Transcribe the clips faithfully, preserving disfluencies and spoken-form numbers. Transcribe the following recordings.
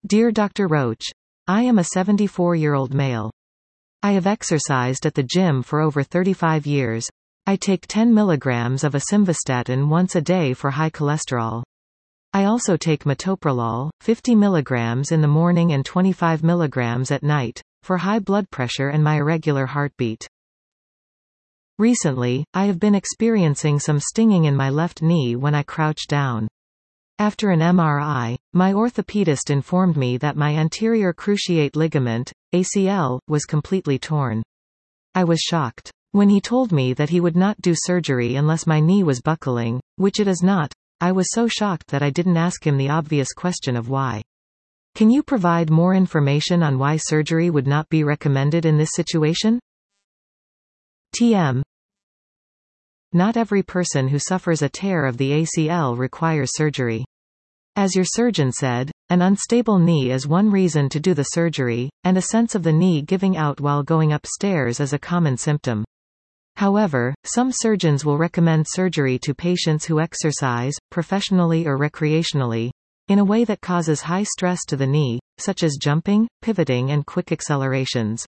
Dear Doctor Roach, I am a seventy-four-year-old male. I have exercised at the gym for over thirty-five years. I take ten milligrams of asimvastatin once a day for high cholesterol. I also take metoprolol, fifty milligrams in the morning and twenty-five milligrams at night, for high blood pressure and my irregular heartbeat. Recently, I have been experiencing some stinging in my left knee when I crouch down. After an M R I, my orthopedist informed me that my anterior cruciate ligament, A C L, was completely torn. I was shocked. When he told me that he would not do surgery unless my knee was buckling, which it is not, I was so shocked that I didn't ask him the obvious question of why. Can you provide more information on why surgery would not be recommended in this situation? T M Not every person who suffers a tear of the A C L requires surgery. As your surgeon said, an unstable knee is one reason to do the surgery, and a sense of the knee giving out while going upstairs is a common symptom. However, some surgeons will recommend surgery to patients who exercise, professionally or recreationally, in a way that causes high stress to the knee, such as jumping, pivoting and quick accelerations.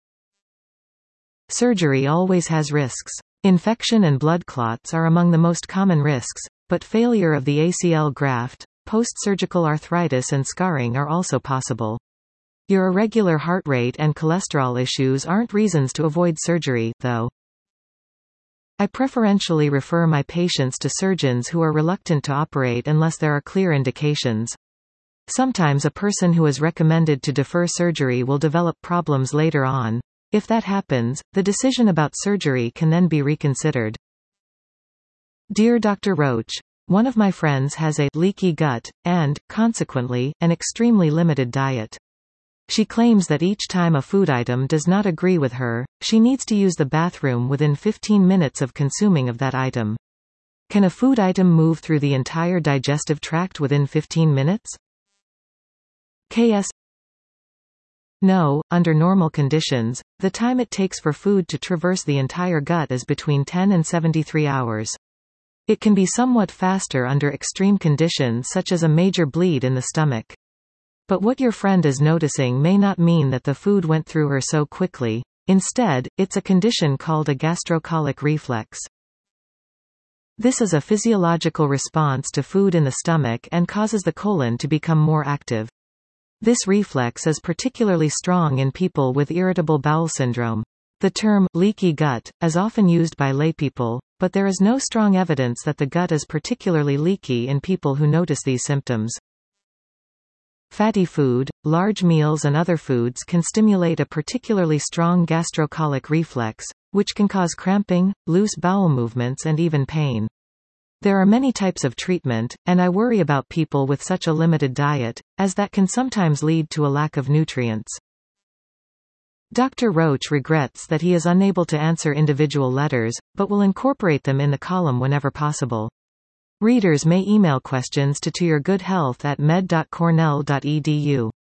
Surgery always has risks. Infection and blood clots are among the most common risks, but failure of the A C L graft, post-surgical arthritis and scarring are also possible. Your irregular heart rate and cholesterol issues aren't reasons to avoid surgery, though. I preferentially refer my patients to surgeons who are reluctant to operate unless there are clear indications. Sometimes a person who is recommended to defer surgery will develop problems later on. If that happens, the decision about surgery can then be reconsidered. Dear Doctor Roach, one of my friends has a leaky gut, and, consequently, an extremely limited diet. She claims that each time a food item does not agree with her, she needs to use the bathroom within fifteen minutes of consuming of that item. Can a food item move through the entire digestive tract within fifteen minutes? K S No, under normal conditions, the time it takes for food to traverse the entire gut is between ten and seventy-three hours. It can be somewhat faster under extreme conditions such as a major bleed in the stomach. But what your friend is noticing may not mean that the food went through her so quickly. Instead, it's a condition called a gastrocolic reflex. This is a physiological response to food in the stomach and causes the colon to become more active. This reflex is particularly strong in people with irritable bowel syndrome. The term leaky gut is often used by laypeople, but there is no strong evidence that the gut is particularly leaky in people who notice these symptoms. Fatty food, large meals and other foods can stimulate a particularly strong gastrocolic reflex, which can cause cramping, loose bowel movements and even pain. There are many types of treatment, and I worry about people with such a limited diet, as that can sometimes lead to a lack of nutrients. Doctor Roach regrets that he is unable to answer individual letters, but will incorporate them in the column whenever possible. Readers may email questions to toyourgoodhealth at med dot cornell dot e d u.